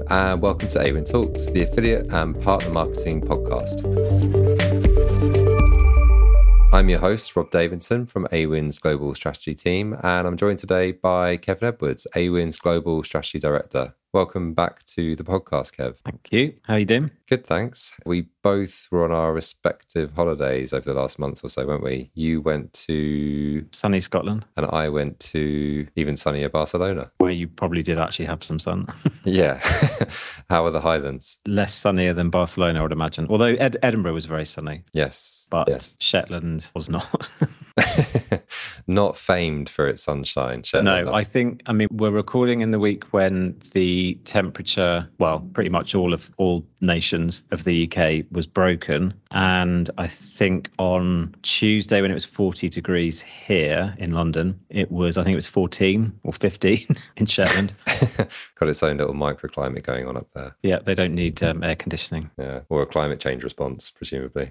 and welcome to Awin Talks, the affiliate and partner marketing podcast. I'm your host, Rob Davidson from Awin's Global Strategy team, and I'm joined today by Kevin Edwards, Awin's Global Strategy Director. Welcome back to the podcast, Kev. Thank you. How are you doing? Good, thanks. We both were on our respective holidays over the last month or so, weren't we? You went to Sunny Scotland. And I went to even sunnier Barcelona. Where you probably did actually have some sun. Yeah. How are the Highlands? Less sunnier than Barcelona, I would imagine. Although Edinburgh was very sunny. Yes. But yes. Shetland was not. Not famed for its sunshine. Shetland. No, I mean, we're recording in the week when the temperature, well, pretty much all nations of the UK was broken. And I think on Tuesday when it was 40 degrees here in London, I think it was 14 or 15 in Shetland. Got its own little microclimate going on up there. Yeah, they don't need air conditioning. Yeah, or a climate change response, presumably.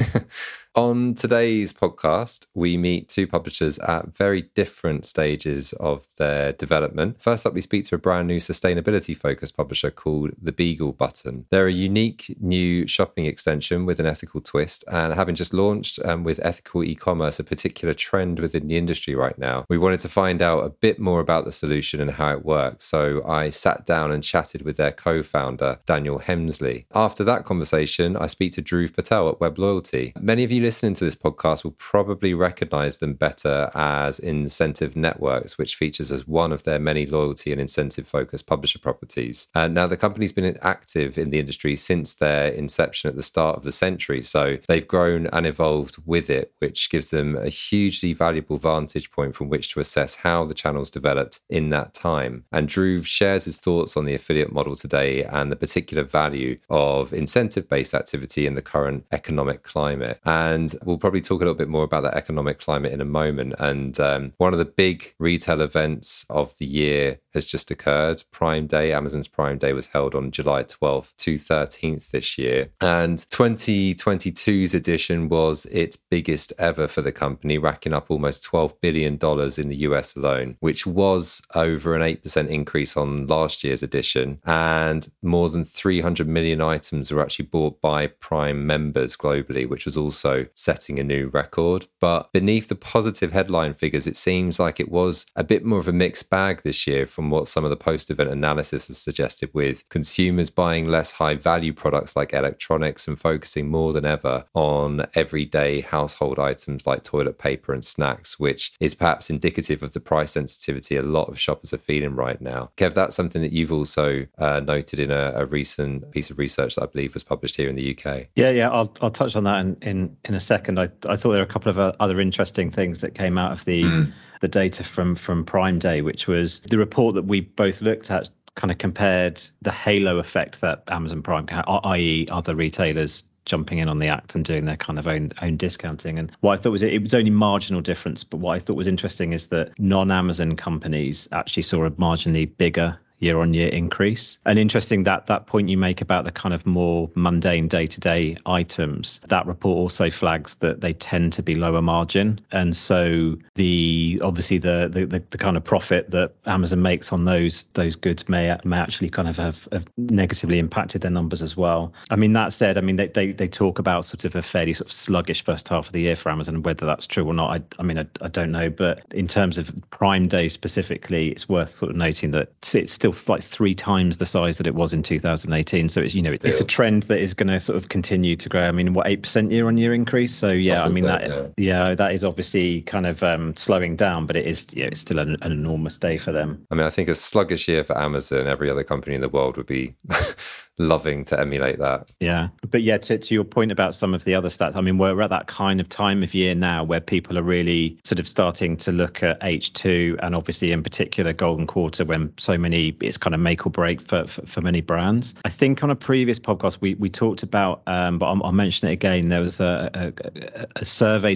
On today's podcast, we meet two publishers at very different stages of their development. First up, we speak to a brand new sustainability-focused publisher called The Beagle Button. They're a unique new shopping extension with an ethical twist, and having just launched with ethical e-commerce, a particular trend within the industry right now, we wanted to find out a bit more about the solution and how it works. So I sat down and chatted with their co-founder, Daniel Hemsley. After that conversation, I speak to Dhruv Patel at Web Loyalty. Many of you listening to this podcast will probably recognize them better as Incentive Networks, which features as one of their many loyalty and incentive-focused publisher properties. Now, the company's been active in the industry since their inception at the start of the century, so they've grown and evolved with it, which gives them a hugely valuable vantage point from which to assess how the channel's developed in that time. And Dhruv shares his thoughts on the affiliate model today and the particular value of incentive-based activity in the current economic climate. And we'll probably talk a little bit more about that economic climate in a moment. And one of the big retail events of the year has just occurred. Prime Day, Amazon's Prime Day, was held on July 12th to 13th this year. And 2022's edition was its biggest ever for the company, racking up almost $12 billion in the US alone, which was over an 8% increase on last year's edition. And more than 300 million items were actually bought by Prime members globally, which was also setting a new record. But beneath the positive headline figures, it seems like it was a bit more of a mixed bag this year from what some of the post-event analysis has suggested, with consumers buying less high-value products like electronics and focusing more than ever on everyday household items like toilet paper and snacks, which is perhaps indicative of the price sensitivity a lot of shoppers are feeling right now. Kev, that's something that you've also noted in a recent piece of research that I believe was published here in the UK. Yeah, I'll touch on that in a second. I thought there were a couple of other interesting things that came out of the data from Prime Day, which was the report that we both looked at kind of compared the halo effect that Amazon Prime can, i.e. other retailers jumping in on the act and doing their kind of own discounting. And what I thought was it was only marginal difference, but what I thought was interesting is that non-Amazon companies actually saw a marginally bigger year-on-year increase. And interesting that point you make about the kind of more mundane day-to-day items, that report also flags that they tend to be lower margin. And so obviously the kind of profit that Amazon makes on those goods may actually kind of have negatively impacted their numbers as well. I mean, that said, I mean, they talk about sort of a fairly sort of sluggish first half of the year for Amazon, and whether that's true or not, I don't know. But in terms of Prime Day specifically, it's worth sort of noting that it's still like 3 times the size that it was in 2018. So it's, it's a trend that is going to sort of continue to grow. I mean, 8% year-on-year increase. So yeah, I mean that is obviously kind of slowing down, but it is it's still an enormous day for them. I mean, I think a sluggish year for Amazon, every other company in the world would be loving to emulate that. Yeah. But yeah, to your point about some of the other stats, I mean, we're at that kind of time of year now where people are really sort of starting to look at H2, and obviously in particular Golden Quarter, when it's kind of make or break for many brands. I think on a previous podcast we talked about, but I'll mention it again, there was a survey done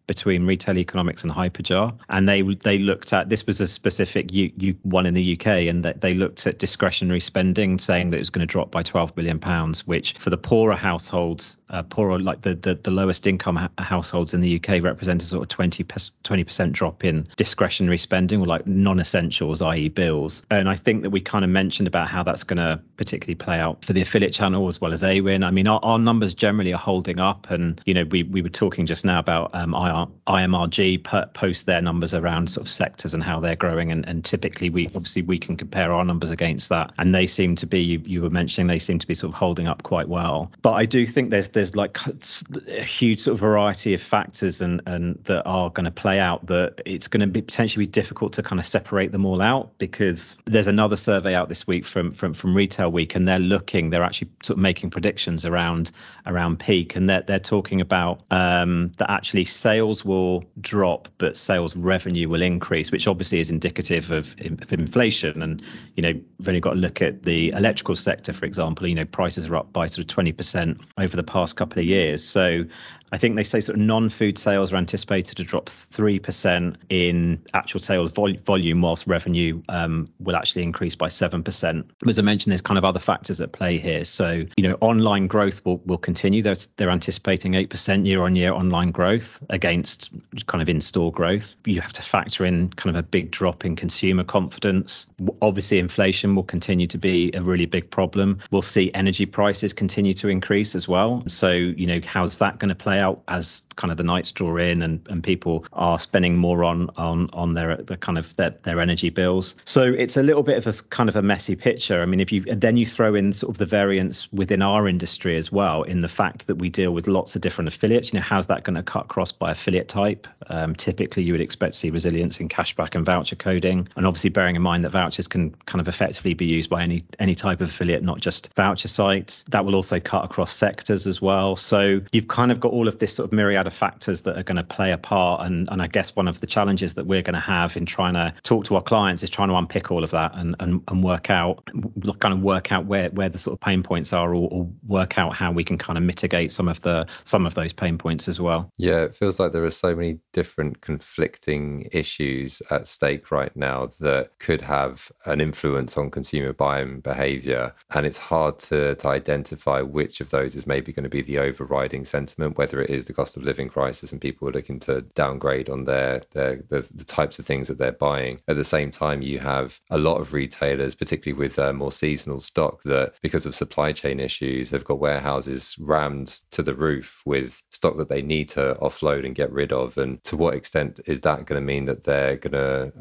between Retail Economics and Hyperjar, and they looked at, this was a specific one in the UK, and that they looked at discretionary spending, saying that it was going to drop by £12 billion, which for the poorer households, poorer, like the lowest income households in the UK, represented sort of 20% drop in discretionary spending, or like non-essentials, i.e. bills. And I think that we kind of mentioned about how that's going to particularly play out for the affiliate channel as well as AWIN. I mean, our numbers generally are holding up, and we were talking just now about IMRG post their numbers around sort of sectors and how they're growing, and typically we can compare our numbers against that, and they seem to be, you were mentioning, they seem to be sort of holding up quite well. But I do think there's like a huge sort of variety of factors and that are going to play out, that it's going to be potentially difficult to kind of separate them all out, because there's another survey out this week from Retail Week, and they're actually sort of making predictions around peak, and they're talking about that actually sales will drop but sales revenue will increase, which obviously is indicative of inflation. And we've only got to look at the electrical sector, for example. Prices are up by sort of 20% over the past couple of years. So I think they say sort of non-food sales are anticipated to drop 3% in actual sales volume, whilst revenue will actually increase by 7%. As I mentioned, there's kind of other factors at play here. So, online growth will continue. They're anticipating 8% year-on-year online growth against kind of in-store growth. You have to factor in kind of a big drop in consumer confidence. Obviously, inflation will continue to be a really big problem. We'll see energy prices continue to increase as well. So, how's that going to play out as kind of the nights draw in and people are spending more on their energy bills? So it's a little bit of a kind of a messy picture. I mean, if you throw in sort of the variance within our industry as well, in the fact that we deal with lots of different affiliates, how's that going to cut across by affiliate type? Typically, you would expect to see resilience in cashback and voucher coding, and obviously bearing in mind that vouchers can kind of effectively be used by any type of affiliate, not just voucher sites. That will also cut across sectors as well. So you've kind of got all of this sort of myriad of factors that are going to play a part, and I guess one of the challenges that we're going to have in trying to talk to our clients is trying to unpick all of that and work out where the sort of pain points are, or work out how we can kind of mitigate some of those pain points as well. Yeah, it feels like there are so many different conflicting issues at stake right now that could have an influence on consumer buying behavior, and it's hard to identify which of those is maybe going to be the overriding sentiment, whether it is the cost of living crisis and people are looking to downgrade on the types of things that they're buying. At the same time, you have a lot of retailers, particularly with more seasonal stock, that because of supply chain issues have got warehouses rammed to the roof with stock that they need to offload and get rid of. And to what extent is that going to mean that they're going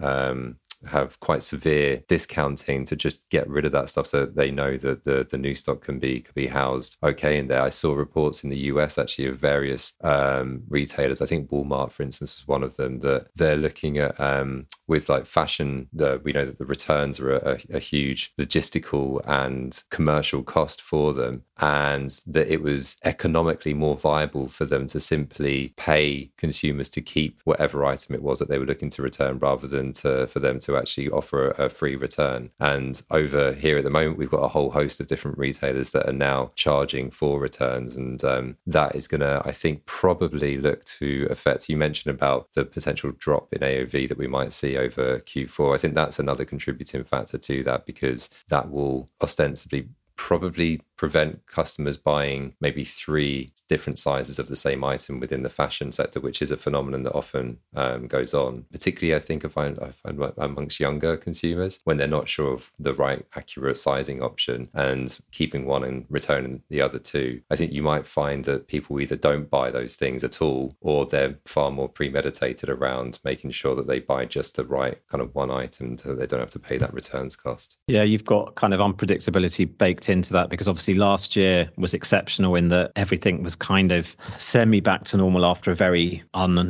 to have quite severe discounting to just get rid of that stuff, so that they know that the new stock can be housed okay in there? I saw reports in the US actually of various retailers. I think Walmart, for instance, was one of them, that they're looking at with like fashion. We know that the returns are a huge logistical and commercial cost for them, and that it was economically more viable for them to simply pay consumers to keep whatever item it was that they were looking to return, rather than for them to actually offer a free return. And over here at the moment, we've got a whole host of different retailers that are now charging for returns, and that is going to, I think, probably look to affect. You mentioned about the potential drop in AOV that we might see over Q4. I think that's another contributing factor to that, because that will ostensibly probably prevent customers buying maybe 3 different sizes of the same item within the fashion sector, which is a phenomenon that often goes on. Particularly, I think I find amongst younger consumers, when they're not sure of the right accurate sizing option and keeping one and returning the other 2. I think you might find that people either don't buy those things at all, or they're far more premeditated around making sure that they buy just the right kind of one item so they don't have to pay that returns cost. Yeah, you've got kind of unpredictability baked into that, because obviously last year was exceptional in that everything was kind of semi back to normal after a very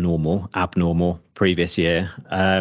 abnormal previous year.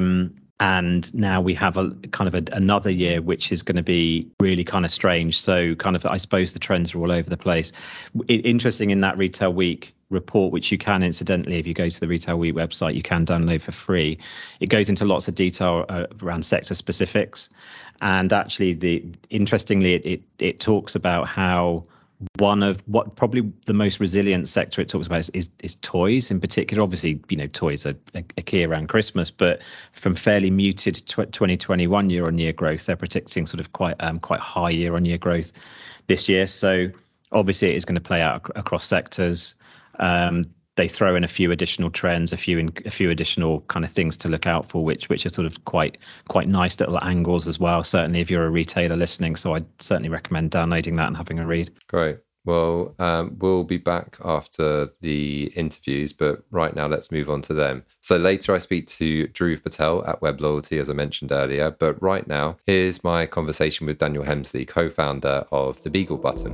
And now we have another year which is going to be really kind of strange. So kind of, I suppose the trends are all over the place. Interesting, in that Retail Week report, which you can, incidentally, if you go to the Retail Week website, you can download for free. It goes into lots of detail around sector specifics. And actually, interestingly, it talks about how one of what probably the most resilient sector it talks about is toys in particular. Obviously, toys are key around Christmas, but from fairly muted 2021 year-on-year growth, they're predicting sort of quite high year-on-year growth this year. So obviously, it is going to play out across sectors. They throw in a few additional trends, a few additional kind of things to look out for, which are sort of quite nice little angles as well. Certainly, if you're a retailer listening, so I'd certainly recommend downloading that and having a read. Great. Well, we'll be back after the interviews, but right now let's move on to them. So later I speak to Dhruv Patel at Web Loyalty, as I mentioned earlier, but right now here's my conversation with Daniel Hemsley, co-founder of The Beagle Button.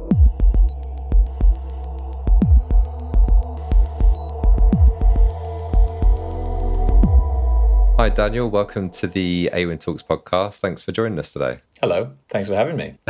Hi, Daniel. Welcome to the AWIN Talks podcast. Thanks for joining us today. Hello. Thanks for having me.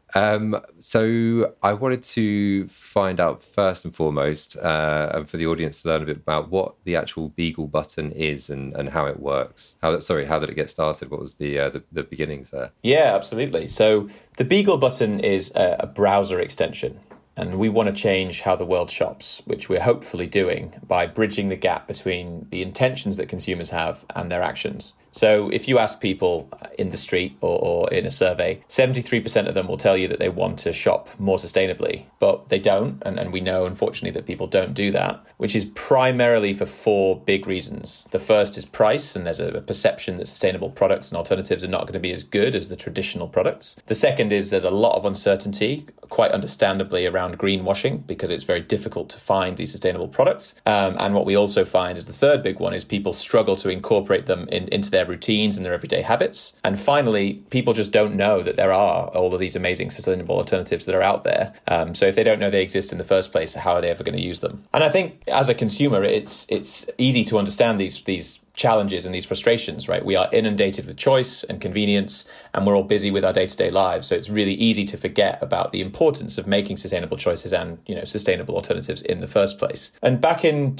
So I wanted to find out first and foremost, and for the audience to learn a bit about what the actual Beagle Button is and how it works. How did it get started? What was the beginnings there? Yeah, absolutely. So the Beagle Button is a browser extension. And we want to change how the world shops, which we're hopefully doing by bridging the gap between the intentions that consumers have and their actions. So if you ask people in the street or in a survey, 73% of them will tell you that they want to shop more sustainably, but they don't. And we know, unfortunately, that people don't do that, which is primarily for four big reasons. The first is price, and there's a perception that sustainable products and alternatives are not going to be as good as the traditional products. The second is there's a lot of uncertainty, quite understandably, around greenwashing, because it's very difficult to find these sustainable products. And what we also find is the third big one is people struggle to incorporate them into their routines and their everyday habits. And finally, people just don't know that there are all of these amazing sustainable alternatives that are out there. So if they don't know they exist in the first place, how are they ever going to use them? And I think as a consumer, it's easy to understand these challenges and these frustrations, right? We are inundated with choice and convenience, and we're all busy with our day-to-day lives. So it's really easy to forget about the importance of making sustainable choices and, sustainable alternatives in the first place. And back in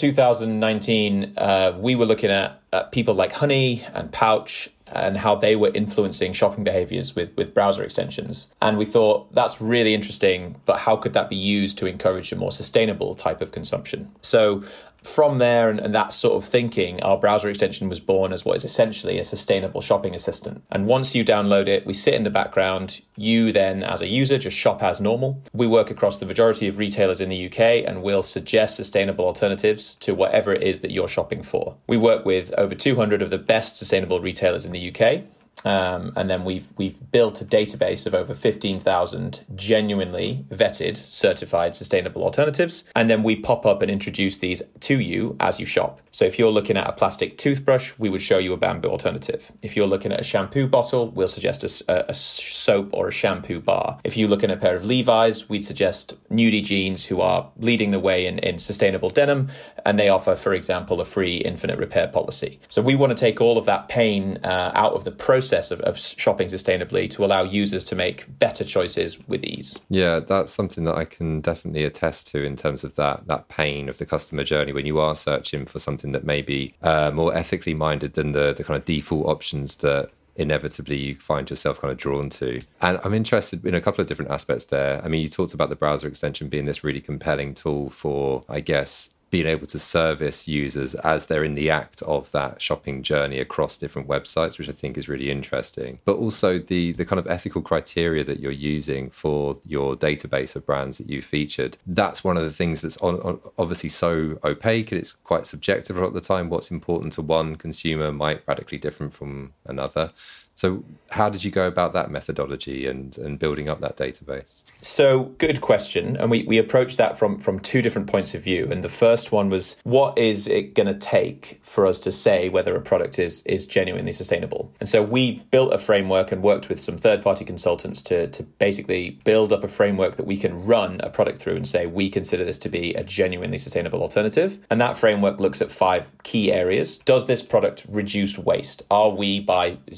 2019, we were looking at people like Honey and Pouch and how they were influencing shopping behaviors with browser extensions. And we thought that's really interesting, but how could that be used to encourage a more sustainable type of consumption? So from there and that sort of thinking, our browser extension was born as what is essentially a sustainable shopping assistant. And once you download it, we sit in the background. You then, as a user, just shop as normal. We work across the majority of retailers in the UK and will suggest sustainable alternatives to whatever it is that you're shopping for. We work with over 200 of the best sustainable retailers in the UK. And then we've built a database of over 15,000 genuinely vetted, certified sustainable alternatives. And then we pop up and introduce these to you as you shop. So if you're looking at a plastic toothbrush, we would show you a bamboo alternative. If you're looking at a shampoo bottle, we'll suggest a soap or a shampoo bar. If you're looking at a pair of Levi's, we'd suggest Nudie Jeans, who are leading the way in sustainable denim. And they offer, for example, a free infinite repair policy. So we want to take all of that pain out of the process of shopping sustainably to allow users to make better choices with ease. Yeah, that's something that I can definitely attest to in terms of that pain of the customer journey when you are searching for something that may be more ethically minded than the kind of default options that inevitably you find yourself kind of drawn to. And I'm interested in a couple of different aspects there. I mean, you talked about the browser extension being this really compelling tool for, I guess, being able to service users as they're in the act of that shopping journey across different websites, which I think is really interesting. But also the kind of ethical criteria that you're using for your database of brands that you featured. That's one of the things that's obviously so opaque, and it's quite subjective a lot of the time. What's important to one consumer might radically different from another. So how did you go about that methodology and building up that database? So good question. And we approached that from two different points of view. And the first one was, what is it going to take for us to say whether a product is genuinely sustainable? And so we've built a framework and worked with some third-party consultants to basically build up a framework that we can run a product through and say, we consider this to be a genuinely sustainable alternative. And that framework looks at 5 key areas. Does this product reduce waste? Are we, by suggesting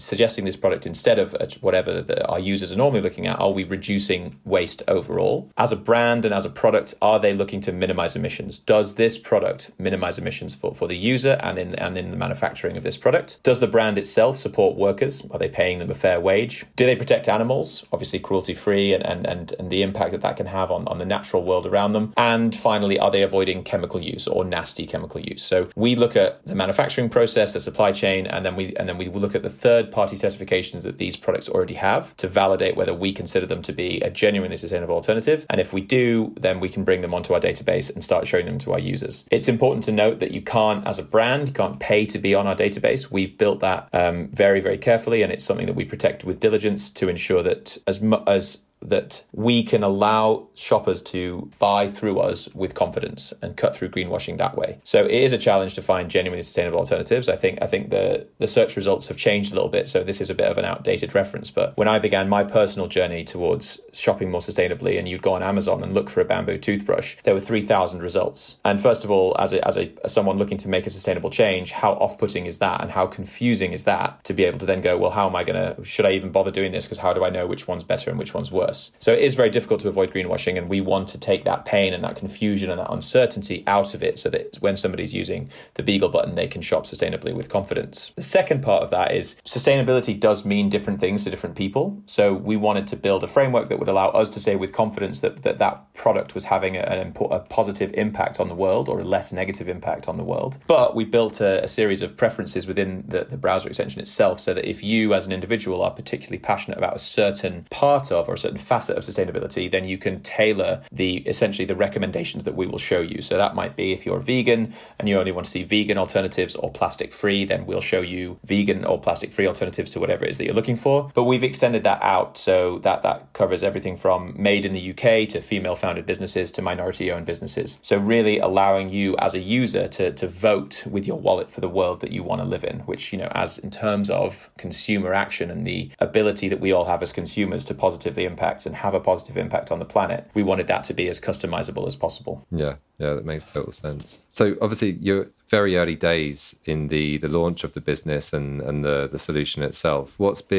this product instead of whatever our users are normally looking at? Are we reducing waste overall? As a brand and as a product, are they looking to minimize emissions? Does this product minimize emissions for the user and in the manufacturing of this product? Does the brand itself support workers? Are they paying them a fair wage? Do they protect animals? Obviously cruelty-free and the impact that can have on the natural world around them. And finally, are they avoiding chemical use or nasty chemical use? So we look at the manufacturing process, the supply chain, and then we look at the third-party certifications that these products already have to validate whether we consider them to be a genuinely sustainable alternative. And if we do, then we can bring them onto our database and start showing them to our users. It's important to note that you can't, as a brand, you can't pay to be on our database. We've built that very, very carefully, and it's something that we protect with diligence to ensure that that we can allow shoppers to buy through us with confidence and cut through greenwashing that way. So it is a challenge to find genuinely sustainable alternatives. I think the search results have changed a little bit, so this is a bit of an outdated reference. But when I began my personal journey towards shopping more sustainably, and you'd go on Amazon and look for a bamboo toothbrush, there were 3,000 results. And first of all, as someone looking to make a sustainable change, how off-putting is that, and how confusing is that to be able to then go, well, how am I should I even bother doing this? Because how do I know which one's better and which one's worse? So it is very difficult to avoid greenwashing, and we want to take that pain and that confusion and that uncertainty out of it so that when somebody's using the Beagle button, they can shop sustainably with confidence. The second part of that is sustainability does mean different things to different people. So we wanted to build a framework that would allow us to say with confidence that product was having a positive impact on the world or a less negative impact on the world. But we built a series of preferences within the browser extension itself so that if you as an individual are particularly passionate about a certain part of or a certain facet of sustainability, then you can tailor essentially the recommendations that we will show you. So that might be if you're vegan and you only want to see vegan alternatives or plastic free, then we'll show you vegan or plastic free alternatives to whatever it is that you're looking for. But we've extended that out so that covers everything from made in the UK to female founded businesses to minority owned businesses. So really allowing you as a user to vote with your wallet for the world that you want to live in, which, as in terms of consumer action and the ability that we all have as consumers to positively impact and have a positive impact on the planet, we wanted that to be as customizable as possible. Yeah, that makes total sense. So obviously you're very early days in the launch of the business and the solution itself.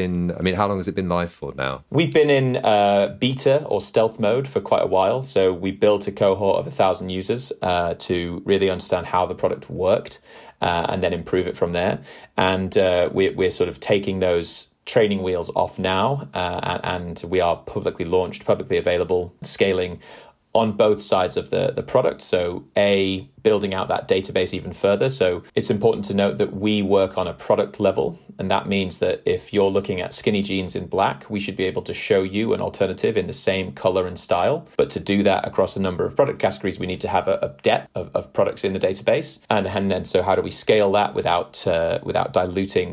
How long has it been live for now? We've been in beta or stealth mode for quite a while. So we built a cohort of 1,000 users to really understand how the product worked and then improve it from there. And we're sort of taking those training wheels off now, and we are publicly launched, publicly available, scaling on both sides of the product. So building out that database even further. So it's important to note that we work on a product level. And that means that if you're looking at skinny jeans in black, we should be able to show you an alternative in the same color and style. But to do that across a number of product categories, we need to have a depth of products in the database. And then so how do we scale that without diluting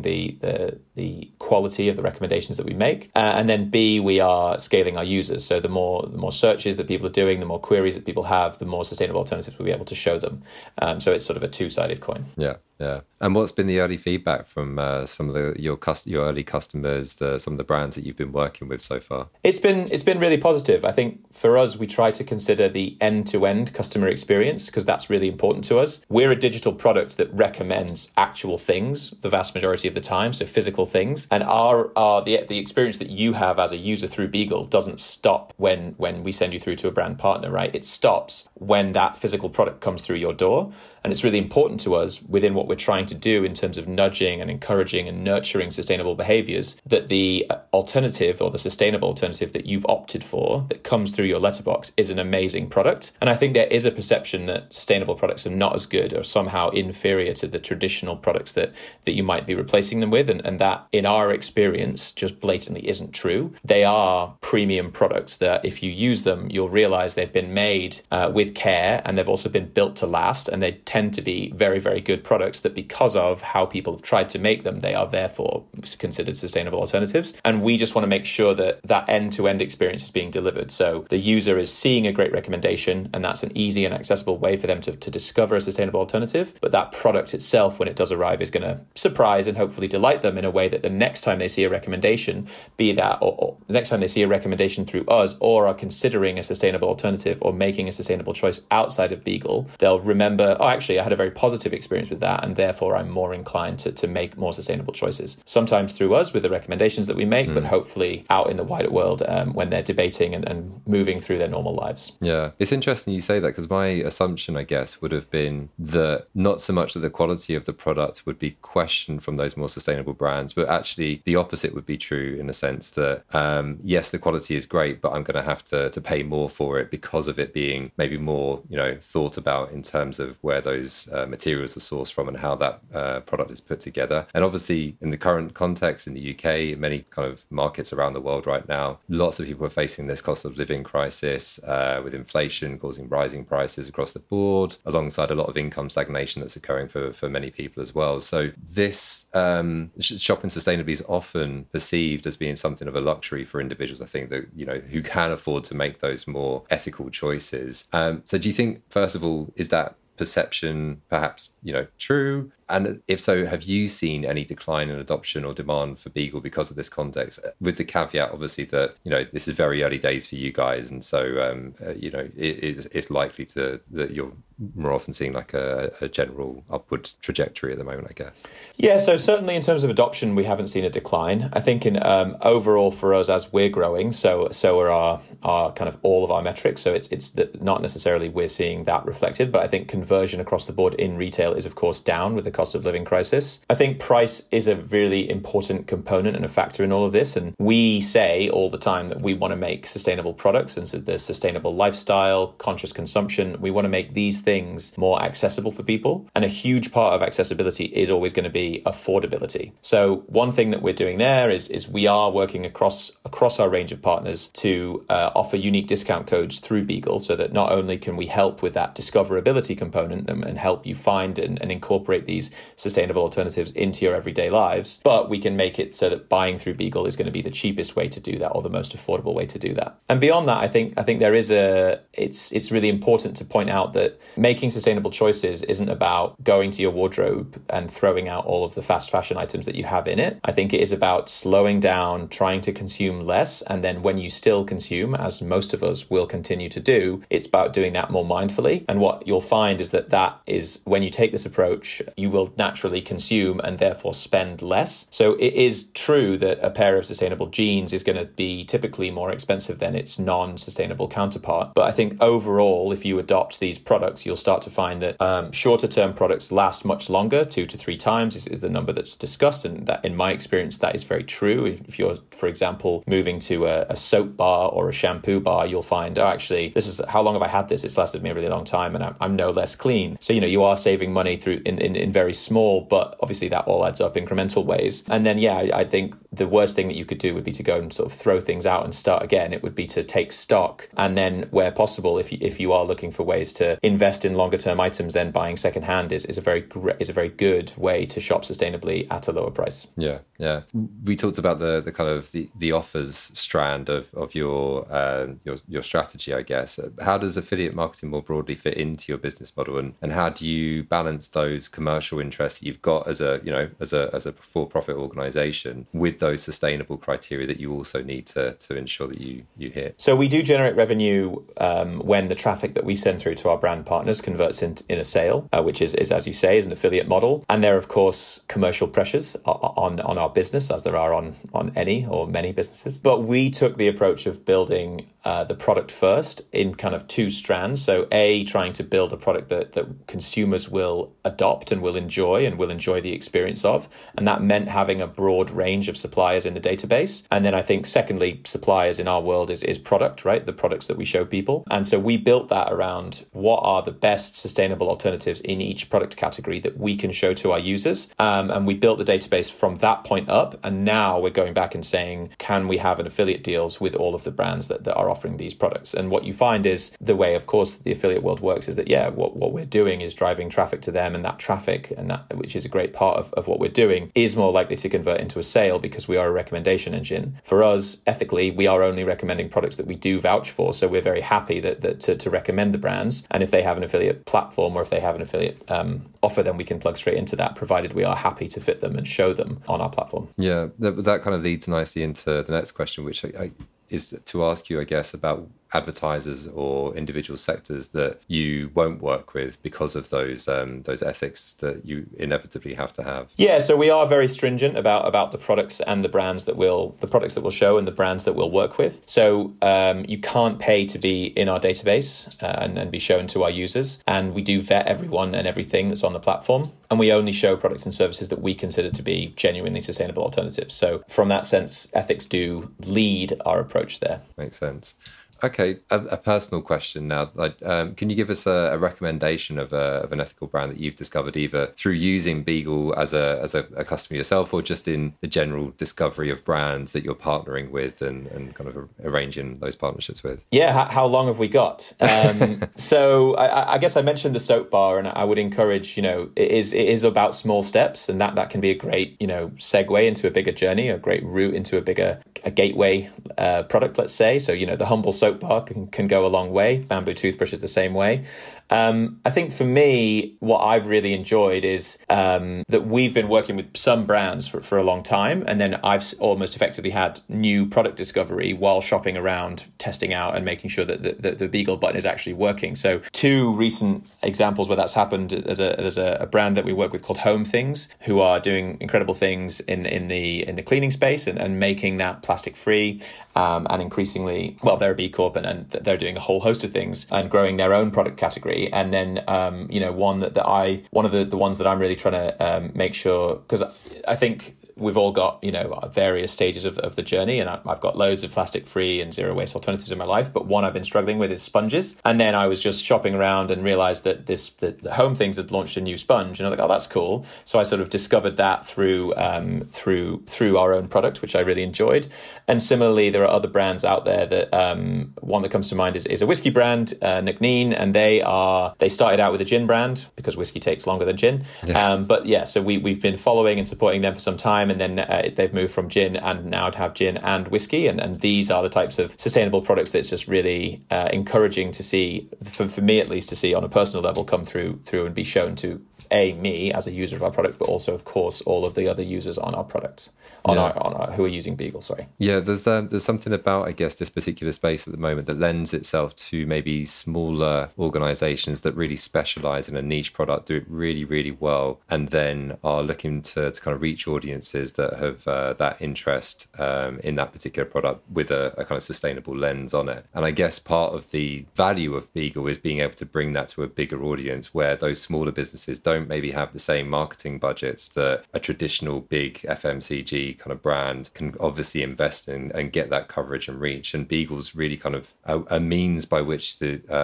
the quality of the recommendations that we make? And then B, we are scaling our users. So the more searches that people are doing, the more queries that people have, the more sustainable alternatives we'll be able to show them. So it's sort of a two-sided coin. Yeah. And what's been the early feedback from some of your early customers, some of the brands that you've been working with so far? It's been really positive. I think for us, we try to consider the end-to-end customer experience because that's really important to us. We're a digital product that recommends actual things the vast majority of the time, so physical things. And the experience that you have as a user through Beagle doesn't stop when we send you through to a brand partner, right? It stops when that physical product comes through your door. And it's really important to us within what we're trying to do in terms of nudging and encouraging and nurturing sustainable behaviors that the alternative or the sustainable alternative that you've opted for that comes through your letterbox is an amazing product. And I think there is a perception that sustainable products are not as good or somehow inferior to the traditional products that you might be replacing them with. And that, in our experience, just blatantly isn't true. They are premium products that if you use them, you'll realize they've been made with care and they've also been built to last, and they tend to be very, very good products that because of how people have tried to make them, they are therefore considered sustainable alternatives. And we just want to make sure that end-to-end experience is being delivered. So the user is seeing a great recommendation, and that's an easy and accessible way for them to discover a sustainable alternative. But that product itself, when it does arrive, is going to surprise and hopefully delight them in a way that the next time they see a recommendation, be that or the next time they see a recommendation through us or are considering a sustainable alternative or making a sustainable choice outside of Beagle, they'll remember, oh, actually, I had a very positive experience with that, and therefore I'm more inclined to make more sustainable choices. Sometimes through us with the recommendations that we make, but hopefully out in the wider world when they're debating and moving through their normal lives. Yeah, it's interesting you say that, because my assumption, I guess, would have been that not so much that the quality of the product would be questioned from those more sustainable brands, but actually the opposite would be true, in the sense that, yes, the quality is great, but I'm going to have to pay more for it because of it being maybe more, thought about in terms of where those materials are sourced from and how that product is put together. And obviously, in the current context in the UK, many kind of markets around the world right now, lots of people are facing this cost of living crisis with inflation causing rising prices across the board, alongside a lot of income stagnation that's occurring for many people as well. So this shopping sustainably is often perceived as being something of a luxury for individuals, I think, that who can afford to make those more ethical choices. So do you think, first of all, is that perception perhaps true? And if so, have you seen any decline in adoption or demand for Beagle because of this context? With the caveat, obviously, that this is very early days for you guys, and so it's likely that you're more often seeing like a general upward trajectory at the moment, I guess. Yeah, so certainly in terms of adoption, we haven't seen a decline. I think in overall for us, as we're growing, so are our kind of all of our metrics. So it's not necessarily we're seeing that reflected, but I think conversion across the board in retail is of course down with the cost of living crisis. I think price is a really important component and a factor in all of this. And we say all the time that we want to make sustainable products, and so the sustainable lifestyle, conscious consumption, we want to make these things more accessible for people. And a huge part of accessibility is always going to be affordability. So one thing that we're doing there is we are working across our range of partners to offer unique discount codes through Beagle, so that not only can we help with that discoverability component and help you find and incorporate these sustainable alternatives into your everyday lives, but we can make it so that buying through Beagle is going to be the cheapest way to do that, or the most affordable way to do that. And beyond that, I think there is it's really important to point out that making sustainable choices isn't about going to your wardrobe and throwing out all of the fast fashion items that you have in it. I think it is about slowing down, trying to consume less, and then when you still consume, as most of us will continue to do, it's about doing that more mindfully. And what you'll find is that is when you take this approach, you will naturally consume and therefore spend less. So it is true that a pair of sustainable jeans is going to be typically more expensive than its non-sustainable counterpart. But I think overall, if you adopt these products, you'll start to find that shorter term products last much longer. 2 to 3 times is the number that's discussed. And that, in my experience, that is very true. If you're, for example, moving to a soap bar or a shampoo bar, you'll find, oh, actually, this is how long have I had this? It's lasted me a really long time, and I'm no less clean. So, you are saving money through in very small, but obviously that all adds up incremental ways. And then, I think the worst thing that you could do would be to go and sort of throw things out and start again. It would be to take stock, and then where possible, if you are looking for ways to invest in longer term items, then buying secondhand is a very good way to shop sustainably at a lower price. Yeah. We talked about the kind of the offers strand of your strategy, I guess. How does affiliate marketing more broadly fit into your business model, and how do you balance those commercial interests that you've got as a for-profit organization with those sustainable criteria that you also need to ensure that you hit? So we do generate revenue when the traffic that we send through to our brand partners converts in a sale, which is, as you say, is an affiliate model. And there are, of course, commercial pressures on our business, as there are on any or many businesses. But we took the approach of building the product first in kind of 2 strands. So trying to build a product that consumers will adopt and will enjoy the experience of. And that meant having a broad range of suppliers in the database. And then I think secondly, suppliers in our world is product, right? The products that we show people. And so we built that around what are the best sustainable alternatives in each product category that we can show to our users. And we built the database from that point up. And now we're going back and saying, can we have an affiliate deals with all of the brands that are offering these products? And what you find is the way, of course, the affiliate world works is that, what we're doing is driving traffic to them, and that traffic, and that, which is a great part of what we're doing, is more likely to convert into a sale because we are a recommendation engine. For us, ethically, we are only recommending products that we do vouch for. So we're very happy that to recommend the brands. And if they have an affiliate platform or if they have an affiliate offer, then we can plug straight into that, provided we are happy to fit them and show them on our platform. Yeah, that kind of leads nicely into the next question, which is to ask you, I guess, about advertisers or individual sectors that you won't work with because of those ethics that you inevitably have to have? Yeah, so we are very stringent about the products and the brands that we'll show and the brands that we'll work with. So you can't pay to be in our database and be shown to our users. And we do vet everyone and everything that's on the platform. And we only show products and services that we consider to be genuinely sustainable alternatives. So from that sense, ethics do lead our approach there. Makes sense. Okay, a personal question now. Can you give us a recommendation of an ethical brand that you've discovered either through using Beagle as a customer yourself, or just in the general discovery of brands that you're partnering with and kind of arranging those partnerships with? Yeah, how long have we got? So I guess I mentioned the soap bar, and I would encourage, it is about small steps, and that can be a great, segue into a bigger journey, a great route into a gateway product, let's say. So, the humble soap bar can go a long way. Bamboo toothbrush is the same way. I think for me, what I've really enjoyed is that we've been working with some brands for a long time, and then I've almost effectively had new product discovery while shopping around, testing out and making sure that the Beagle button is actually working. So two recent examples where that's happened, there's a brand that we work with called Home Things, who are doing incredible things in the cleaning space and making that plastic free, and increasingly, well, they're a B Corp and they're doing a whole host of things and growing their own product category. And then one of the ones that I'm really trying to make sure, because I think we've all got, various stages of the journey, and I've got loads of plastic free and zero waste alternatives in my life, but one I've been struggling with is sponges. And then I was just shopping around and realized that the Home Things had launched a new sponge, and I was like, oh, that's cool. So I sort of discovered that through our own product, which I really enjoyed. And similarly, there are other brands out there that one that comes to mind is a whiskey brand, Nuckneen, and they started out with a gin brand because whiskey takes longer than gin. Yeah. So we've been following and supporting them for some time, and then they've moved from gin and now to have gin and whiskey, and these are the types of sustainable products that's just really encouraging to see, for me at least, to see on a personal level come through and be shown to me as a user of our product, but also of course all of the other users on our products who are using Beagle. Sorry. Yeah, there's something about, I guess, this particular space at the moment that lends itself to maybe smaller organizations that really specialize in a niche product, do it really, really well, and then are looking to kind of reach audiences that have that interest in that particular product with a kind of sustainable lens on it. And I guess part of the value of Beagle is being able to bring that to a bigger audience where those smaller businesses don't maybe have the same marketing budgets that a traditional big FMCG kind of brand can obviously invest in and get that coverage and reach. And Beagle's really kind of a means by which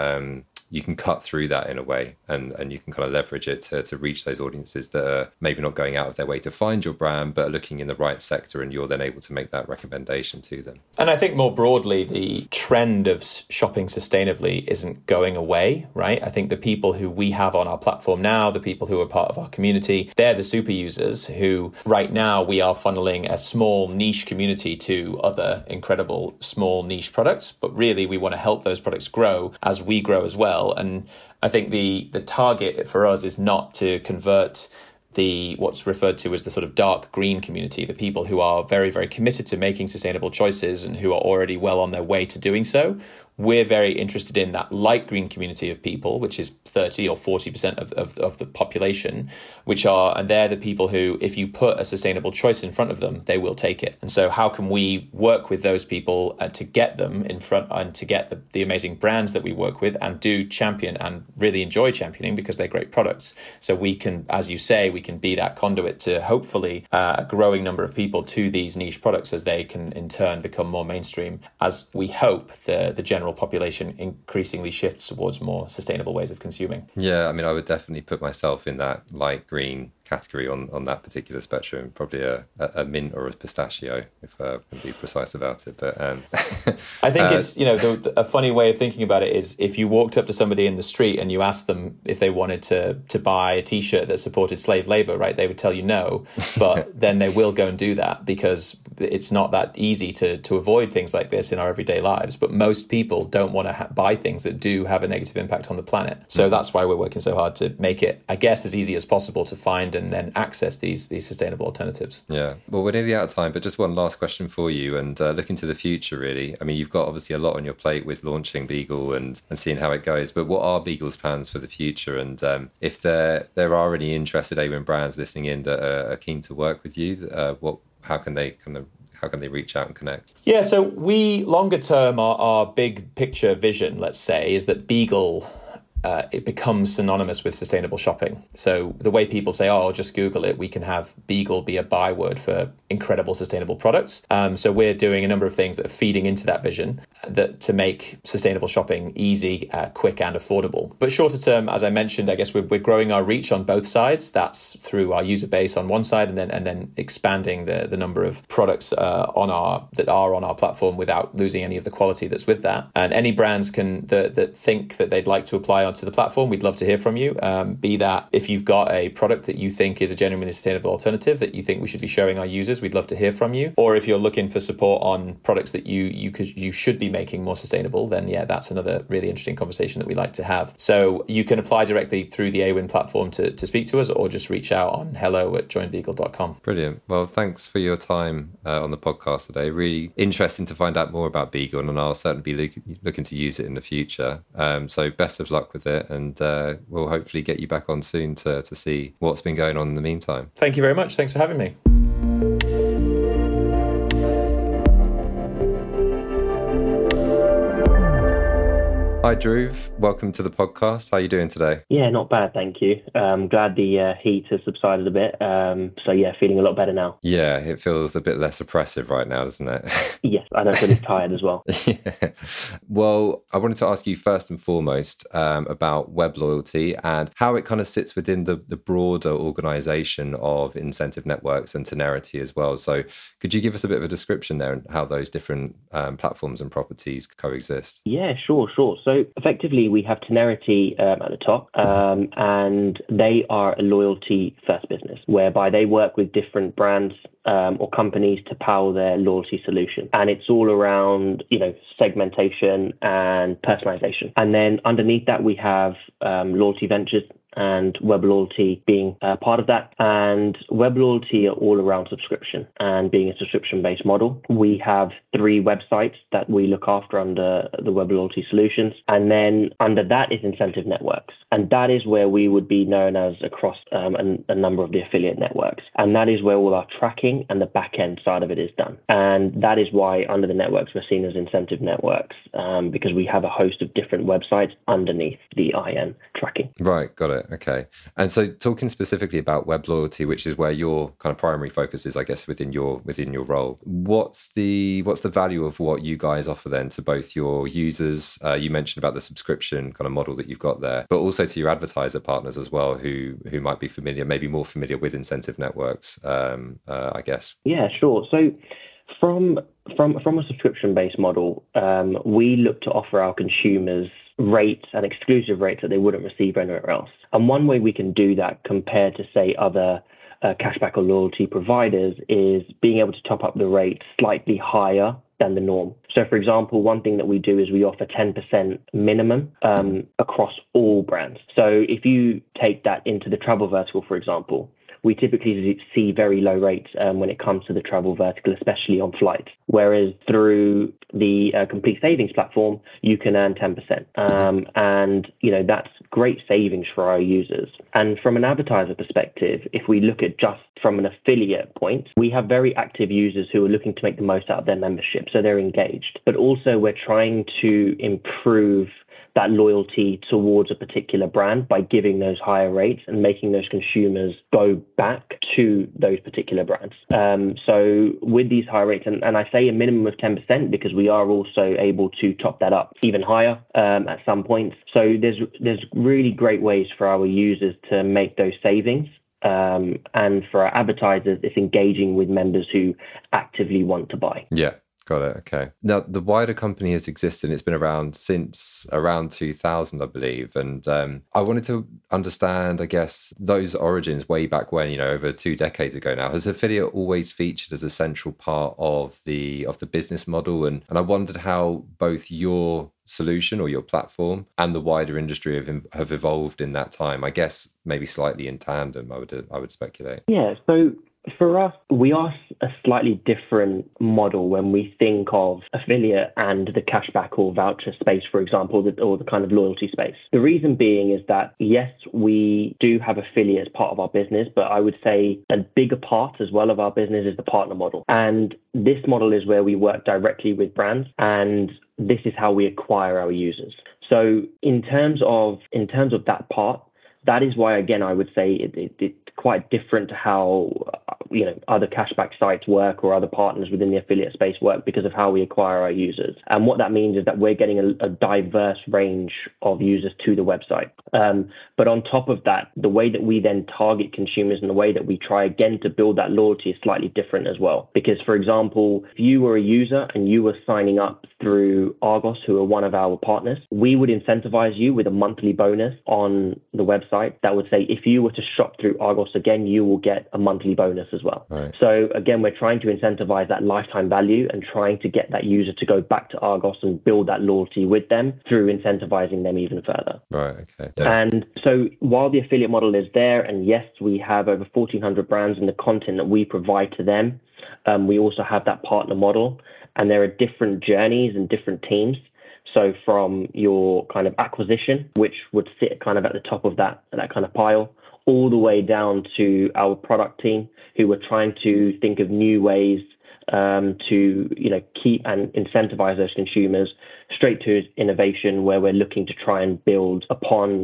you can cut through that in a way, and you can kind of leverage it to reach those audiences that are maybe not going out of their way to find your brand, but are looking in the right sector, and you're then able to make that recommendation to them. And I think more broadly, the trend of shopping sustainably isn't going away, right? I think the people who we have on our platform now, the people who are part of our community, they're the super users who right now we are funneling a small niche community to other incredible small niche products. But really, we want to help those products grow as we grow as well. And I think the target for us is not to convert what's referred to as the sort of dark green community, the people who are very, very committed to making sustainable choices and who are already well on their way to doing so. We're very interested in that light green community of people, which is 30 or 40% of the population, and they're the people who, if you put a sustainable choice in front of them, they will take it. And so how can we work with those people to get them in front and to get the amazing brands that we work with and do champion and really enjoy championing because they're great products. So we can, as you say, we can be that conduit to hopefully a growing number of people to these niche products as they can in turn become more mainstream, as we hope the general population increasingly shifts towards more sustainable ways of consuming. Yeah, I mean, I would definitely put myself in that light green category on that particular spectrum, probably a mint or a pistachio, if I'm going to be precise about it. But I think it's, a funny way of thinking about it is if you walked up to somebody in the street and you asked them if they wanted to buy a t-shirt that supported slave labor, right, they would tell you no, but then they will go and do that because it's not that easy to avoid things like this in our everyday lives. But most people don't want to buy things that do have a negative impact on the planet. So that's why we're working so hard to make it, I guess, as easy as possible to find and then access these sustainable alternatives. Yeah. Well, we're nearly out of time, but just one last question for you, and looking to the future, really. I mean, you've got obviously a lot on your plate with launching Beagle and seeing how it goes, but what are Beagle's plans for the future? And if there are any interested AWIN brands listening in that are keen to work with you, how can they reach out and connect? Yeah, so we, longer term, our big picture vision, let's say, is that Beagle, it becomes synonymous with sustainable shopping. So the way people say, oh, just Google it, we can have Beagle be a byword for incredible sustainable products. So we're doing a number of things that are feeding into that vision to make sustainable shopping easy, quick and affordable. But shorter term, as I mentioned, I guess we're growing our reach on both sides. That's through our user base on one side and then expanding the number of products that are on our platform without losing any of the quality that's with that. And any brands that think that they'd like to apply onto the platform, we'd love to hear from you. Be that if you've got a product that you think is a genuinely sustainable alternative that you think we should be showing our users, we'd love to hear from you. Or if you're looking for support on products that you should be making more sustainable, then yeah, that's another really interesting conversation that we like to have. So you can apply directly through the AWIN platform to speak to us, or just reach out on hello@joinbeagle.com. Brilliant. Well, thanks for your time on the podcast today. Really interesting to find out more about Beagle, and I'll certainly be looking to use it in the future. So best of luck with it, and we'll hopefully get you back on soon to see what's been going on in the meantime. Thank you very much. Thanks for having me. Hi, Dhruv. Welcome to the podcast. How are you doing today? Yeah, not bad, thank you. Glad the heat has subsided a bit. So yeah, feeling a lot better now. Yeah, it feels a bit less oppressive right now, doesn't it? Yes, I know, feeling tired as well. Yeah. Well, I wanted to ask you first and foremost about web loyalty and how it kind of sits within the broader organisation of incentive networks and Tenerity as well. So could you give us a bit of a description there and how those different platforms and properties coexist? Yeah, sure. So effectively, we have Tenerity at the top, and they are a loyalty first business, whereby they work with different brands or companies to power their loyalty solution. And it's all around, segmentation and personalization. And then underneath that, we have Loyalty Ventures and Web Loyalty being part of that. And Web Loyalty are all around subscription and being a subscription-based model. We have 3 websites that we look after under the Web Loyalty solutions. And then under that is incentive networks. And that is where we would be known as across a number of the affiliate networks. And that is where all our tracking and the back-end side of it is done. And that is why under the networks, we're seen as incentive networks, because we have a host of different websites underneath the IN tracking. Right, got it. Okay. And so talking specifically about web loyalty, which is where your kind of primary focus is, I guess, within your role, what's the value of what you guys offer then to both your users? You mentioned about the subscription kind of model that you've got there, but also to your advertiser partners as well, who might be maybe more familiar with incentive networks, I guess. Yeah, sure. So from a subscription-based model, we look to offer our consumers rates and exclusive rates that they wouldn't receive anywhere else. And one way we can do that compared to, say, other cashback or loyalty providers is being able to top up the rate slightly higher than the norm. So, for example, one thing that we do is we offer 10% minimum across all brands. So if you take that into the travel vertical, for example, we typically see very low rates when it comes to the travel vertical, especially on flights. Whereas through the Complete Savings platform, you can earn 10%. And, that's great savings for our users. And from an advertiser perspective, if we look at just from an affiliate point, we have very active users who are looking to make the most out of their membership. So they're engaged. But also we're trying to improve that loyalty towards a particular brand by giving those higher rates and making those consumers go back to those particular brands. So with these high rates, and I say a minimum of 10% because we are also able to top that up even higher at some points. So there's really great ways for our users to make those savings. And for our advertisers, it's engaging with members who actively want to buy. Yeah. Got it. Okay. Now, the wider company has existed and it's been around since around 2000, I believe. And I wanted to understand, I guess, those origins way back when, over 2 decades ago now. Has affiliate always featured as a central part of the business model? And I wondered how both your solution or your platform and the wider industry have evolved in that time. I guess maybe slightly in tandem, I would speculate. Yeah. So for us, we are a slightly different model when we think of affiliate and the cashback or voucher space, for example, or the kind of loyalty space. The reason being is that, yes, we do have affiliate as part of our business, but I would say a bigger part as well of our business is the partner model. And this model is where we work directly with brands, and this is how we acquire our users. So in terms of that part, that is why, again, I would say it's quite different to how other cashback sites work or other partners within the affiliate space work, because of how we acquire our users. And what that means is that we're getting a diverse range of users to the website. But on top of that, the way that we then target consumers and the way that we try again to build that loyalty is slightly different as well. Because, for example, if you were a user and you were signing up through Argos, who are one of our partners, we would incentivize you with a monthly bonus on the website that would say, if you were to shop through Argos again, you will get a monthly bonus as well. Right. So again, we're trying to incentivize that lifetime value and trying to get that user to go back to Argos and build that loyalty with them through incentivizing them even further. Right. Okay. Yeah. And so while the affiliate model is there, and yes, we have over 1,400 brands and the content that we provide to them, we also have that partner model, and there are different journeys and different teams. So from your kind of acquisition, which would sit kind of at the top of that kind of pile, all the way down to our product team, who are trying to think of new ways to keep and incentivize those consumers, straight to innovation, where we're looking to try and build upon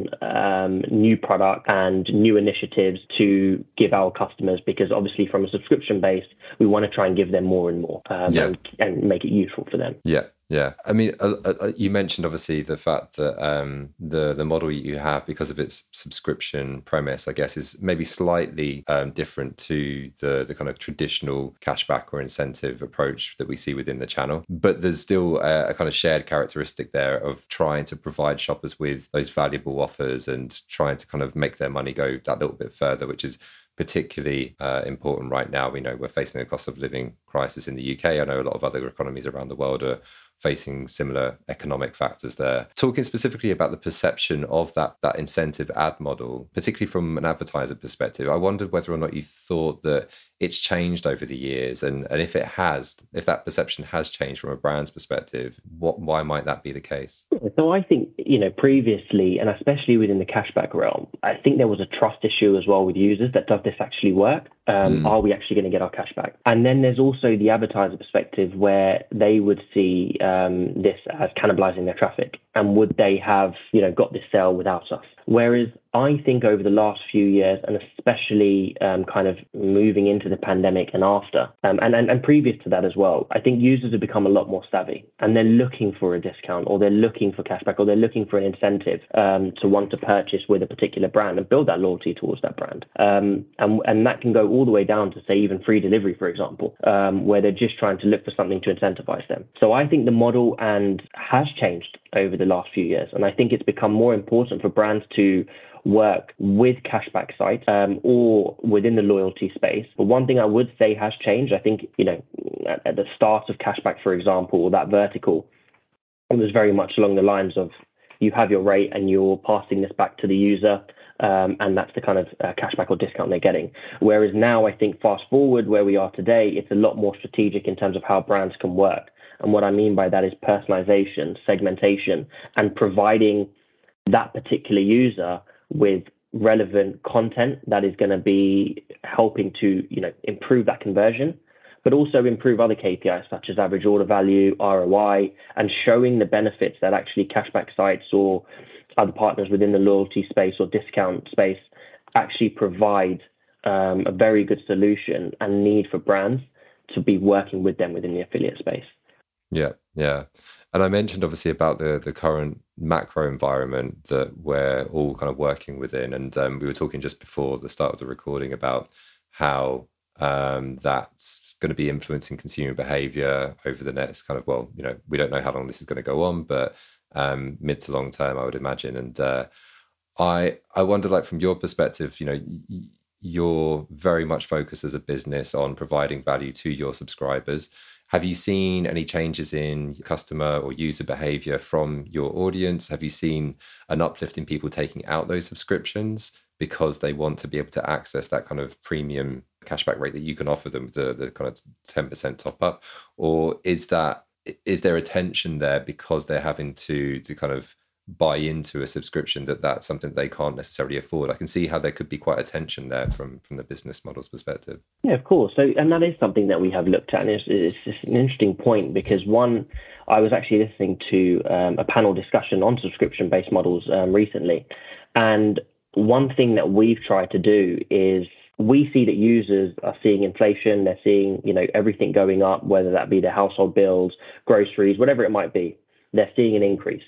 new product and new initiatives to give our customers, because obviously from a subscription base, we want to try and give them more and more and make it useful for them. Yeah. Yeah, I mean, you mentioned obviously the fact that the model you have, because of its subscription premise, I guess, is maybe slightly different to the kind of traditional cashback or incentive approach that we see within the channel. But there's still a kind of shared characteristic there of trying to provide shoppers with those valuable offers and trying to kind of make their money go that little bit further, which is particularly important right now. We know we're facing a cost of living crisis in the UK. I know a lot of other economies around the world are facing similar economic factors there. Talking specifically about the perception of that incentive ad model, particularly from an advertiser perspective, I wondered whether or not you thought that it's changed over the years, and if it has, if that perception has changed from a brand's perspective, why might that be the case? So I think, previously, and especially within the cashback realm, I think there was a trust issue as well with users that does this actually work? Are we actually going to get our cash back? And then there's also the advertiser perspective, where they would see this as cannibalizing their traffic, and would they have got this sale without us? Whereas I think over the last few years, and especially kind of moving into the pandemic and after, and previous to that as well, I think users have become a lot more savvy, and they're looking for a discount, or they're looking for cashback, or they're looking for an incentive to want to purchase with a particular brand and build that loyalty towards that brand. And that can go all the way down to, say, even free delivery, for example, where they're just trying to look for something to incentivize them. So I think the model has changed over the last few years, and I think it's become more important for brands to work with cashback sites or within the loyalty space. But one thing I would say has changed, I think, at the start of cashback, for example, that vertical, it was very much along the lines of, you have your rate and you're passing this back to the user, and that's the kind of cashback or discount they're getting. Whereas now, I think fast forward where we are today, it's a lot more strategic in terms of how brands can work. And what I mean by that is personalization, segmentation, and providing that particular user with relevant content that is going to be helping to, improve that conversion, but also improve other KPIs such as average order value, ROI, and showing the benefits that actually cashback sites or other partners within the loyalty space or discount space actually provide a very good solution and need for brands to be working with them within the affiliate space. Yeah. And I mentioned obviously about the current macro environment that we're all kind of working within. And we were talking just before the start of the recording about how that's going to be influencing consumer behavior over the next kind of, well, we don't know how long this is going to go on, but mid to long term, I would imagine. And I wonder, like, from your perspective, you're very much focused as a business on providing value to your subscribers. Have you seen any changes in customer or user behavior from your audience? Have you seen an uplift in people taking out those subscriptions because they want to be able to access that kind of premium cashback rate that you can offer them, the kind of 10% top up? Or is there a tension there because they're having to kind of buy into a subscription that's something they can't necessarily afford? I can see how there could be quite a tension there from the business model's perspective. Yeah, of course. So, and that is something that we have looked at, and it's just an interesting point because I was actually listening to a panel discussion on subscription-based models recently, and one thing that we've tried to do is we see that users are seeing inflation, they're seeing everything going up, whether that be their household bills, groceries, whatever it might be, they're seeing an increase.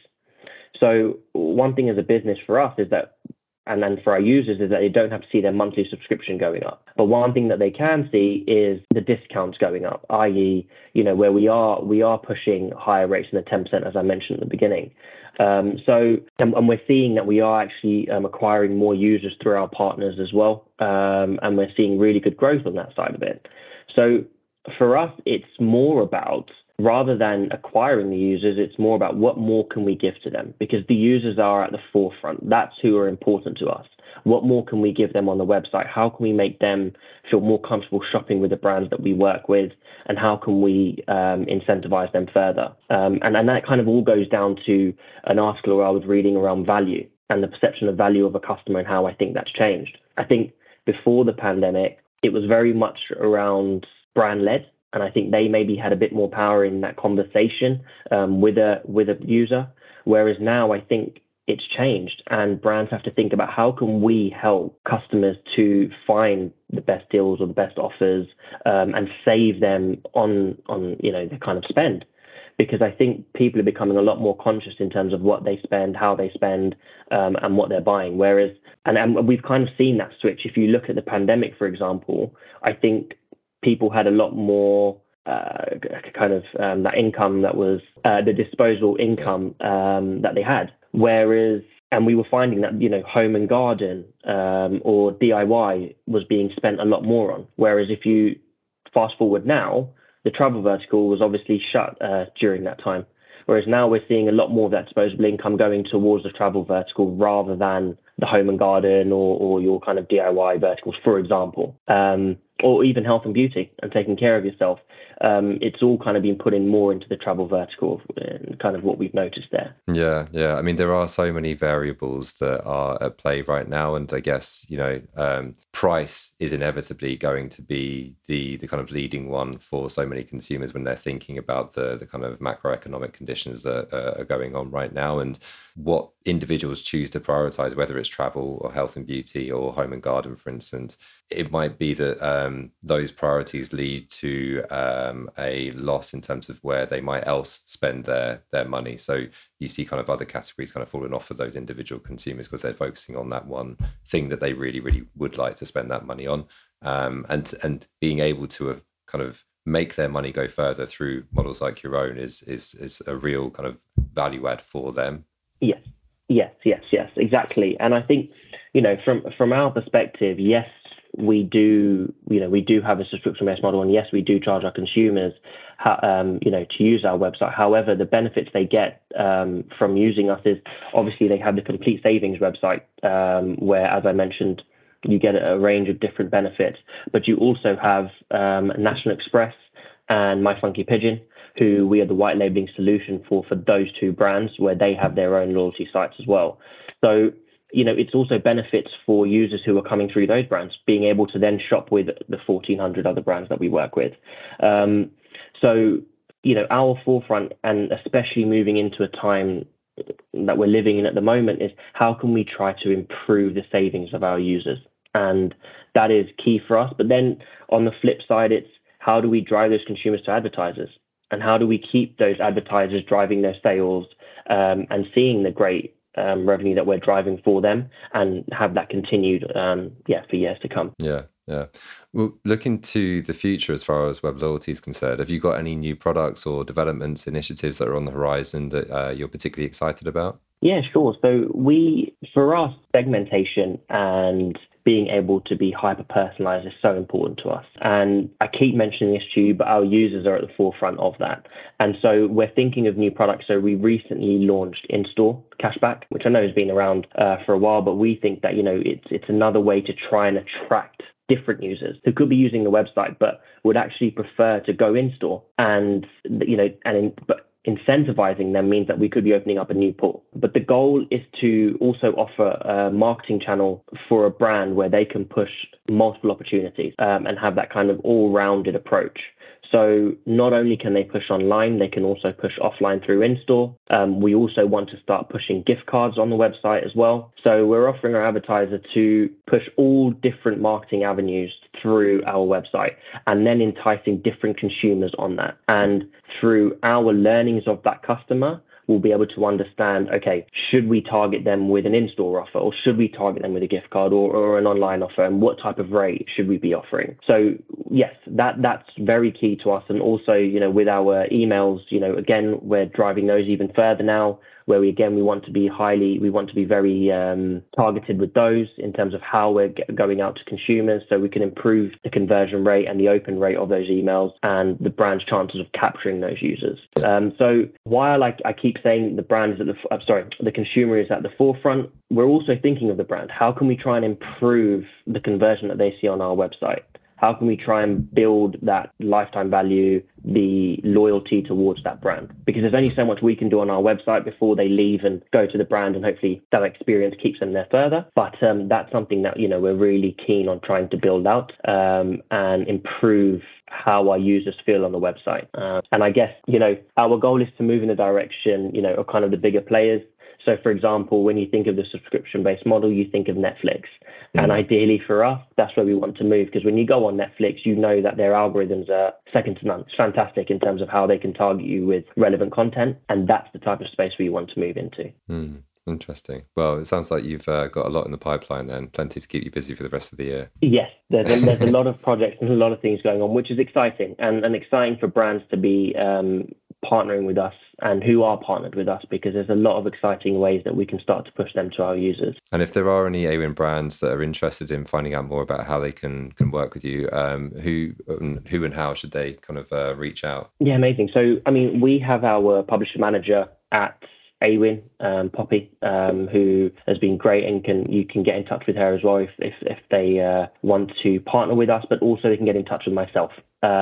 So one thing as a business for us is that, and then for our users, is that they don't have to see their monthly subscription going up. But one thing that they can see is the discounts going up, i.e., where we are pushing higher rates than the 10%, as I mentioned at the beginning. And we're seeing that we are actually acquiring more users through our partners as well. And we're seeing really good growth on that side of it. So for us, it's more about, rather than acquiring the users, it's more about what more can we give to them, because the users are at the forefront. That's who are important to us. What more can we give them on the website? How can we make them feel more comfortable shopping with the brands that we work with? And how can we incentivize them further? And that kind of all goes down to an article I was reading around value and the perception of value of a customer and how I think that's changed. I think before the pandemic, it was very much around brand-led. And I think they maybe had a bit more power in that conversation with a user. Whereas now I think it's changed and brands have to think about how can we help customers to find the best deals or the best offers and save them on the kind of spend. Because I think people are becoming a lot more conscious in terms of what they spend, how they spend, and what they're buying. Whereas, and we've kind of seen that switch. If you look at the pandemic, for example, I think people had a lot more that income that was the disposable income that they had. Whereas, and we were finding that, home and garden or DIY was being spent a lot more on. Whereas if you fast forward now, the travel vertical was obviously shut during that time. Whereas now we're seeing a lot more of that disposable income going towards the travel vertical rather than the home and garden or your kind of DIY verticals, for example. Or even health and beauty and taking care of yourself. It's all kind of been put in more into the travel vertical, kind of what we've noticed there. Yeah. I mean, there are so many variables that are at play right now. And I guess, price is inevitably going to be the kind of leading one for so many consumers when they're thinking about the kind of macroeconomic conditions that are going on right now and what individuals choose to prioritize, whether it's travel or health and beauty or home and garden, for instance. It might be that those priorities lead to a loss in terms of where they might else spend their money. So you see kind of other categories kind of falling off for those individual consumers because they're focusing on that one thing that they really, really would like to spend that money on. And being able to kind of make their money go further through models like your own is a real kind of value add for them. Yes, exactly. And I think, from our perspective, yes, we do have a subscription-based model, and yes, we do charge our consumers, to use our website. However, the benefits they get from using us is obviously they have the complete savings website, where, as I mentioned, you get a range of different benefits, but you also have National Express and My Funky Pigeon, who we are the white labeling solution for those two brands, where they have their own loyalty sites as well. So, it's also benefits for users who are coming through those brands, being able to then shop with the 1,400 other brands that we work with. So, our forefront, and especially moving into a time that we're living in at the moment, is how can we try to improve the savings of our users? And that is key for us. But then on the flip side, it's how do we drive those consumers to advertisers? And how do we keep those advertisers driving their sales and seeing the great revenue that we're driving for them and have that continued for years to come? Yeah. Yeah. Well, looking to the future as far as web loyalty is concerned, have you got any new products or developments, initiatives that are on the horizon that you're particularly excited about? Yeah, sure. So for us, segmentation and being able to be hyper-personalized is so important to us. And I keep mentioning this to you, but our users are at the forefront of that. And so we're thinking of new products. So we recently launched in-store cashback, which I know has been around for a while, but we think that, it's another way to try and attract different users who could be using the website, but would actually prefer to go in store but incentivizing them means that we could be opening up a new pool. But the goal is to also offer a marketing channel for a brand where they can push multiple opportunities and have that kind of all-rounded approach. So not only can they push online, they can also push offline through in-store. We also want to start pushing gift cards on the website as well. So we're offering our advertiser to push all different marketing avenues through our website and then enticing different consumers on that. And through our learnings of that customer, we'll be able to understand, okay, should we target them with an in-store offer, or should we target them with a gift card or an online offer, and what type of rate should we be offering? So yes, that's very key to us. And also, with our emails, again, we're driving those even further now, where we want to be very targeted with those in terms of how we're going out to consumers, so we can improve the conversion rate and the open rate of those emails and the brand's chances of capturing those users. So while I keep saying the consumer is at the forefront, we're also thinking of the brand. How can we try and improve the conversion that they see on our website? How can we try and build that lifetime value, the loyalty towards that brand? Because there's only so much we can do on our website before they leave and go to the brand, and hopefully that experience keeps them there further. But that's something that, we're really keen on trying to build out and improve how our users feel on the website. And I guess, our goal is to move in the direction, of kind of the bigger players. So, for example, when you think of the subscription-based model, you think of Netflix. And ideally for us, that's where we want to move, because when you go on Netflix, you know that their algorithms are second to none. It's fantastic in terms of how they can target you with relevant content. And that's the type of space we want to move into. Interesting. Well, it sounds like you've got a lot in the pipeline then, plenty to keep you busy for the rest of the year. Yes, there's a lot of projects and a lot of things going on, which is exciting and exciting for brands to be partnering with us and who are partnered with us, because there's a lot of exciting ways that we can start to push them to our users. And if there are any Awin brands that are interested in finding out more about how they can work with you, who and how should they kind of reach out? Yeah, amazing. So, we have our publisher manager at Awin, Poppy, who has been great, and you can get in touch with her as well if they want to partner with us, but also they can get in touch with myself.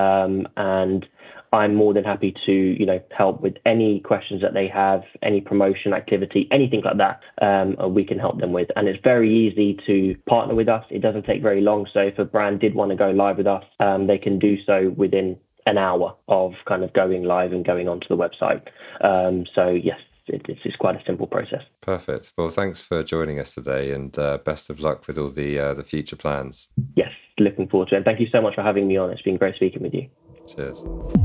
And I'm more than happy to, help with any questions that they have, any promotion activity, anything like that, we can help them with. And it's very easy to partner with us. It doesn't take very long. So if a brand did want to go live with us, they can do so within an hour of kind of going live and going onto the website. So yes, it's quite a simple process. Perfect. Well, thanks for joining us today, and best of luck with all the future plans. Yes, looking forward to it. And thank you so much for having me on. It's been great speaking with you. Cheers.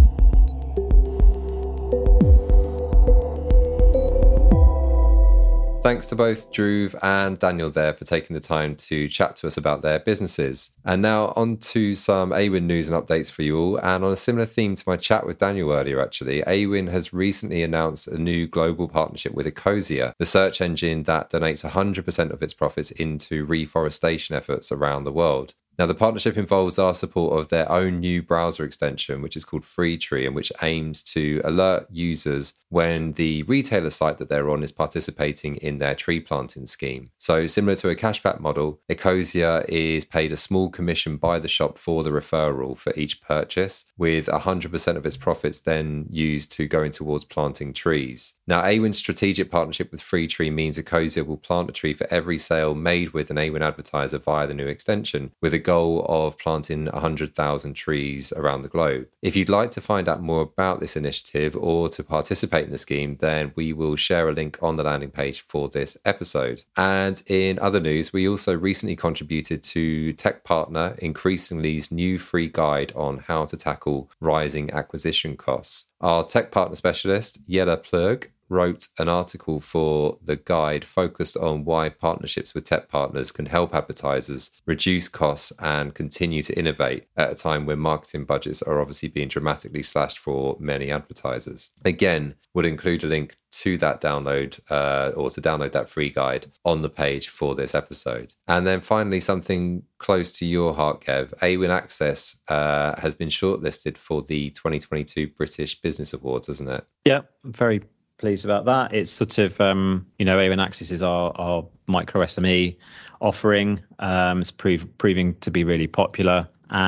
Thanks to both Dhruv and Daniel there for taking the time to chat to us about their businesses. And now on to some Awin news and updates for you all. And on a similar theme to my chat with Daniel earlier, actually, Awin has recently announced a new global partnership with Ecosia, the search engine that donates 100% of its profits into reforestation efforts around the world. Now, the partnership involves our support of their own new browser extension, which is called Freetree, and which aims to alert users when the retailer site that they're on is participating in their tree planting scheme. So similar to a cashback model, Ecosia is paid a small commission by the shop for the referral for each purchase, with 100% of its profits then used to go in towards planting trees. Now, Awin's strategic partnership with Freetree means Ecosia will plant a tree for every sale made with an Awin advertiser via the new extension, with a goal of planting 100,000 trees around the globe. If you'd like to find out more about this initiative or to participate in the scheme, then we will share a link on the landing page for this episode. And in other news, we also recently contributed to Tech Partner Increasingly's new free guide on how to tackle rising acquisition costs. Our Tech Partner specialist, Jelle Plug, wrote an article for The Guide focused on why partnerships with tech partners can help advertisers reduce costs and continue to innovate at a time when marketing budgets are obviously being dramatically slashed for many advertisers. Again, would include a link to that download or to download that free guide on the page for this episode. And then finally, something close to your heart, Kev, Awin Access has been shortlisted for the 2022 British Business Awards, isn't it? Yeah, I'm very pleased about that. It's sort of, Awin Access is our micro SME offering. It's proving to be really popular.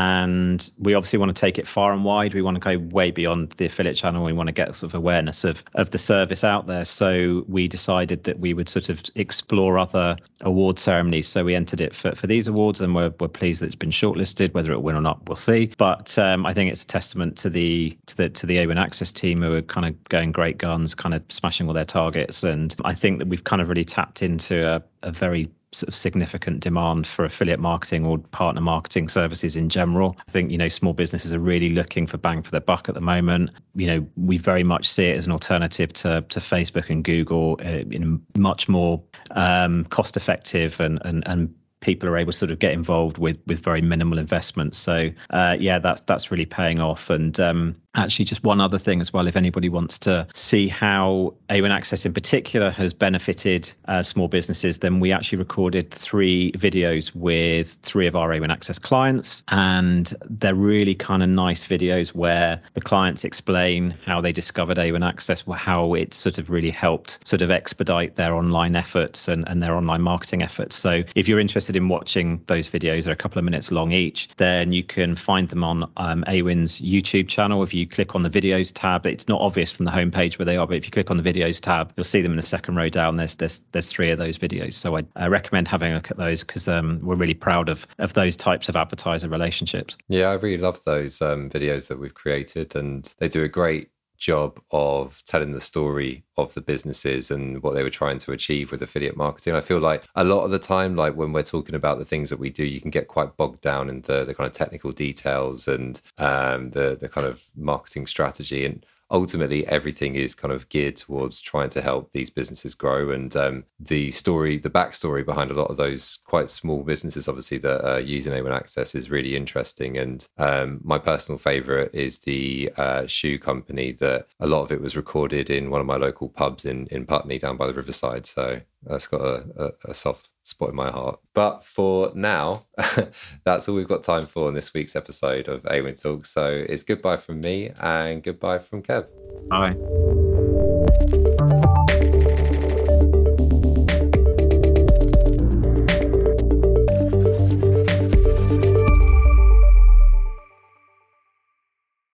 And we obviously want to take it far and wide. We want to go way beyond the affiliate channel. We want to get sort of awareness of the service out there. So we decided that we would sort of explore other award ceremonies. So we entered it for these awards, and we're pleased that it's been shortlisted. Whether it'll win or not, we'll see. But I think it's a testament to the Awin Access team, who are kind of going great guns, kind of smashing all their targets. And I think that we've kind of really tapped into a very sort of significant demand for affiliate marketing or partner marketing services in general. I think, small businesses are really looking for bang for their buck at the moment. We very much see it as an alternative to Facebook and Google in a much more cost effective and people are able to sort of get involved with very minimal investment. So that's really paying off. And actually, just one other thing as well, if anybody wants to see how Awin Access in particular has benefited small businesses, then we actually recorded 3 videos with 3 of our Awin Access clients. And they're really kind of nice videos where the clients explain how they discovered Awin Access, how it sort of really helped sort of expedite their online efforts and their online marketing efforts. So if you're interested in watching those videos, they're a couple of minutes long each, then you can find them on Awin's YouTube channel. If you click on the videos tab, it's not obvious from the homepage where they are, but if you click on the videos tab, you'll see them in the second row down. There's 3 of those videos. So I recommend having a look at those, because we're really proud of those types of advertiser relationships. Yeah, I really love those videos that we've created, and they do a great job of telling the story of the businesses and what they were trying to achieve with affiliate marketing. I feel like a lot of the time, like when we're talking about the things that we do, you can get quite bogged down in the kind of technical details and the kind of marketing strategy. And ultimately, everything is kind of geared towards trying to help these businesses grow. And the backstory behind a lot of those quite small businesses, obviously, that are using Awin Access is really interesting. And my personal favorite is the shoe company, that a lot of it was recorded in one of my local pubs in Putney down by the riverside. So that's got a soft spot in my heart. But for now, that's all we've got time for in this week's episode of Awin Talks. So it's goodbye from me and goodbye from Kev. Bye.